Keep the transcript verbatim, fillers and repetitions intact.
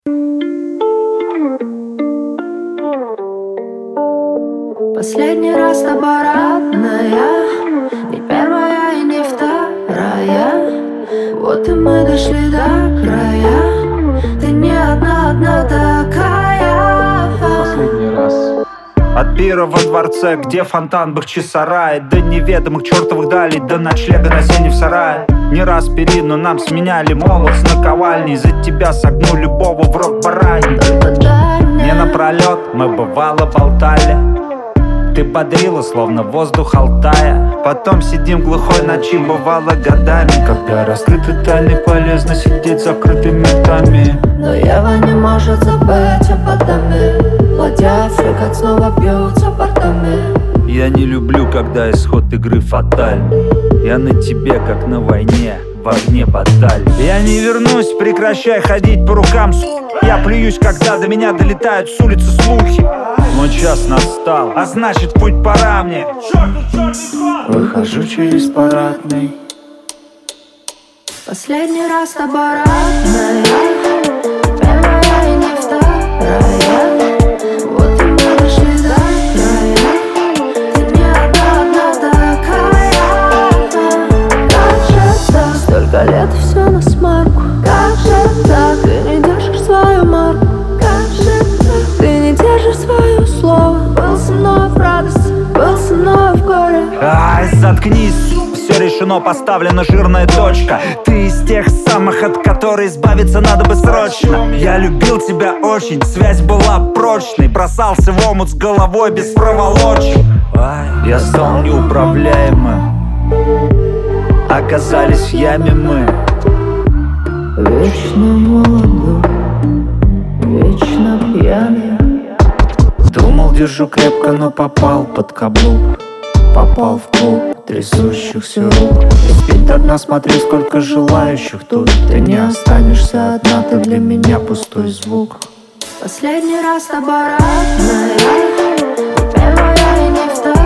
Последний раз с тобой родная, не первая и не вторая. Вот и мы дошли до края. Ты не одна, одна такая. Последний раз. От пира во дворце, где фонтан Бахчисарай, до неведомых чертовых далей, до ночлега на сене в сарае. Не раз перину нам сменяли молот с наковальней. За тебя согну любого в рот барани. Не напролет мы бывало болтали. Ты бодрила, словно воздух Алтая. Потом сидим глухой ночи, бывало годами. Когда раскрыты тайны, полезно сидеть с закрытыми ртами. Но Ева не может забыть об Адаме. Ладья фрегат снова бьются бортами. Я не люблю, когда исход игры фатальный. Я на тебе, как на войне, в огне баталий. Я не вернусь, прекращай ходить по рукам, с***. Я плююсь, когда до меня долетают с улицы слухи. Мой час настал, а значит путь пора мне. Выхожу через парадный. Последний раз с тобой родная, первая и не вторая. Вот и мы дошли до края. Ты не одна, одна такая. Как же так? Столько лет и все на смарку. Как же так? Ты не держишь свою марку. Как же так? Ты не держишь свое слово. Был со мной в радости, был со мной в горе. Ай, заткнись, все решено, поставлена жирная точка. Ты из тех самых, от которой избавиться надо бы срочно. Я любил тебя очень, связь была прочной. Бросался в омут с головой без проволочек. Ай, я стал неуправляемым. Оказались в яме мы. Вечно молодой, вечно пьяный. Думал, держу крепко, но попал под каблук. Попал в клуб трясущихся рук. И спить до дна, смотри, сколько желающих тут. Ты не останешься одна, ты для меня пустой звук. Последний раз с тобой родная, первая и не вторая.